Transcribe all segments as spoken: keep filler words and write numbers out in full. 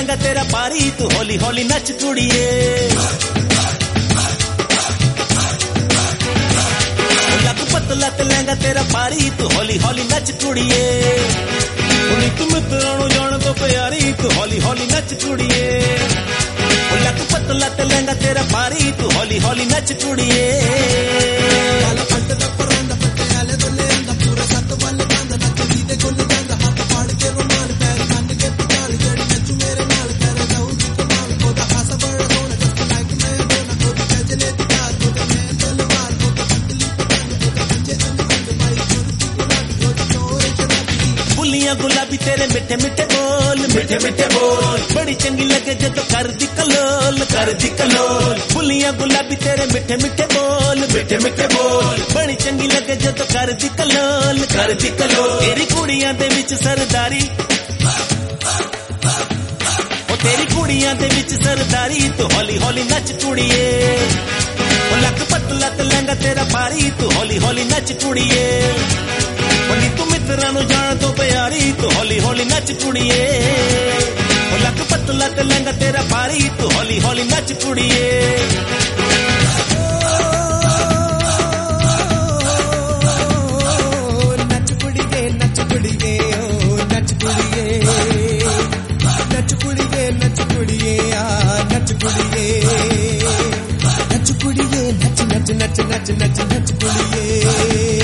लहंगा तेरा पारी तू हौली हौली नच कुड़िए लक पतला ते लहंगा तेरा पारी तू हौली हौली नच कुड़िए तू मित्राणु जान तो प्यारी तू हौली हौली नच कुड़िए लक पतला ते लहंगा तेरा पारी तू हौली हौली नच कुड़िए गुलाबी तेरे मिठे मिठे बोल मिठे मिठे बोल बड़ी चंगी लगे जब कर दी कलोल कर दी कलोल फुलियां गुलाबी तेरे मिठे मिठे बोल मिठे मिठे बोल बड़ी चंगी लगे जब कर दी कलोल कर दी कलोल तेरी कुड़ियां दे विच सरदारी ओ तेरी कुड़ियां दे विच सरदारी तू हौली हौली नच कुड़िए ओ लक पतला ते लहंगा तेरा पारी तू हौली हौली नच कुड़िए बोली तू मित्राणु जान तो प्यारी तू हौली हौली नच कुड़िए लक पतला ते लहंगा तेरा पारी तू हौली हौली नच कुड़िए नच कुड़िए नच कुड़िए नच कुड़िए नच कुड़िए नच कुड़िए नच कुड़िए नच कुड़िए नच नच नच नच नच नच कुड़िए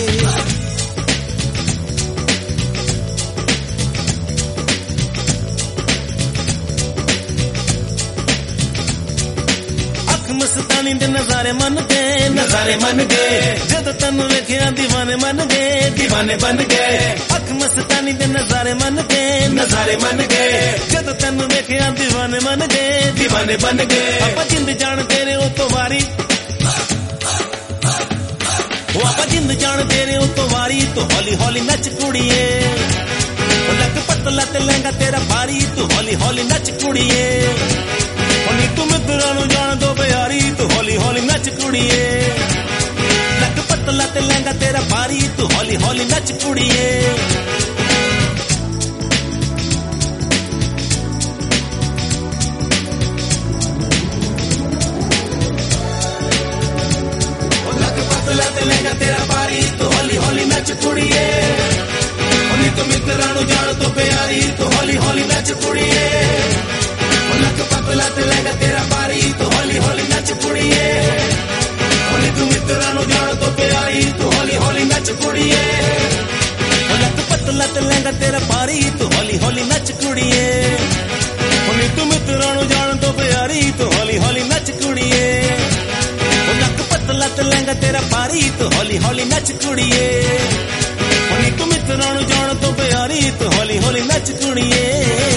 मस्तानी दे नजारे मन गए नजारे मन गए जद तन्नू वेखिया दीवाने मन गए दीवाने बन गए अख मस्तानी दे नजारे मन गए नजारे मन गए जद तन्नू वेखिया दीवाने मन गए दीवाने बन गए आपा जिंद जान तेरे ओ तो वारी ओ आपा जिंद जान तेरे ओ तो वारी तो हौली हौली नच कुड़िए लक पतला ते लहंगा तेरा पारी तू हौली हौली नच कुड़िए होली तू मित्राणु जान दो प्यारी तू हौली हौली नच कुड़िए लक पतला ते लहंगा तेरा पारी तू हौली हौली नच कुड़िए लक पतला ते लहंगा तेरा पारी तू हौली हौली नच कुड़िए होली तू मित्राणु जान दो प्यारी तू हौली हौली नच कुड़िए लक पतला ते लहंगा तेरा पारी तू हौली हौली नच कुड़िए होली तू मित्राणु जान तो प्यारी तू हौली हौली नच कुड़िए लक पतला ते लहंगा तेरा पारी तू हौली हौली नच कुड़िए होली तू मित्राणु जान तो प्यारी तू हौली हौली नच कुड़िए लक पतला ते लहंगा तेरा पारी तू हौली हौली नच कुड़िए होली तू मित्राणु जान तो प्यारी तू हौली हौली नच कुड़िए